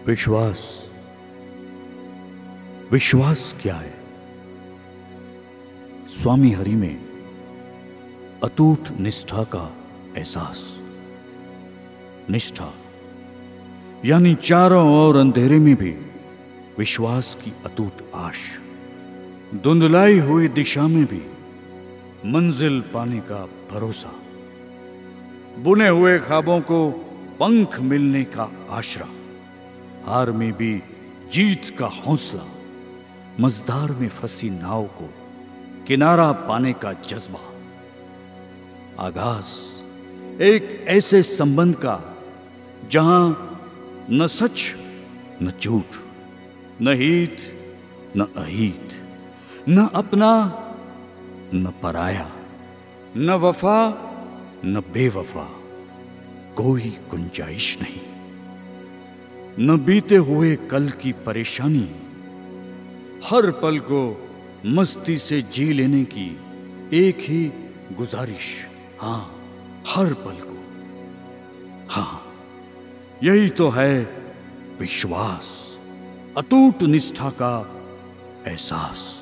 विश्वास विश्वास क्या है? स्वामी हरि में अटूट निष्ठा का एहसास। निष्ठा यानी चारों ओर अंधेरे में भी विश्वास की अटूट आश, धुंधलाई हुई दिशा में भी मंजिल पाने का भरोसा, बुने हुए ख्वाबों को पंख मिलने का आशरा, हार में भी जीत का हौसला, मझधार में फंसी नाव को किनारा पाने का जज्बा। आगाज एक ऐसे संबंध का जहां न सच न झूठ, न हित न अहित, न अपना न पराया, न वफा न बेवफा, कोई गुंजाइश नहीं। न बीते हुए कल की परेशानी, हर पल को मस्ती से जी लेने की एक ही गुजारिश। हां, हर पल को। हां, यही तो है विश्वास, अटूट निष्ठा का एहसास।